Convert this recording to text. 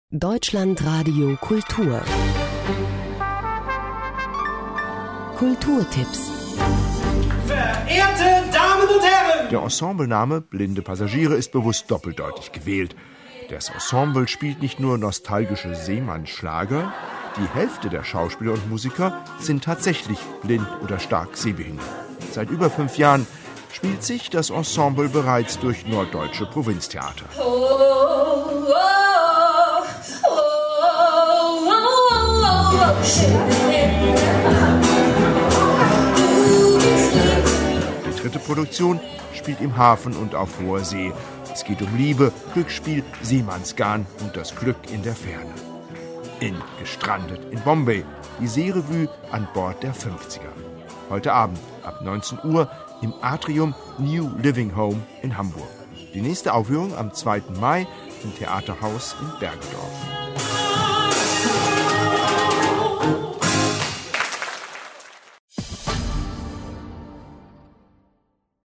Deutschlandradio Kultur. Kulturtipps. Verehrte Damen und Herren! Der Ensemblename Blinde Passagiere ist bewusst doppeldeutig gewählt. Das Ensemble spielt nicht nur nostalgische Seemannsschlager, die Hälfte der Schauspieler und Musiker sind tatsächlich blind oder stark sehbehindert. Seit über 5 Jahren spielt sich das Ensemble bereits durch norddeutsche Provinztheater. Die dritte Produktion spielt im Hafen und auf hoher See. Es geht um Liebe, Glücksspiel, Seemannsgarn und das Glück in der Ferne. In Gestrandet in Bombay, die Seerevue an Bord der 50er. Heute Abend ab 19 Uhr im Atrium New Living Home in Hamburg. Die nächste Aufführung am 2. Mai im Theaterhaus in Bergedorf.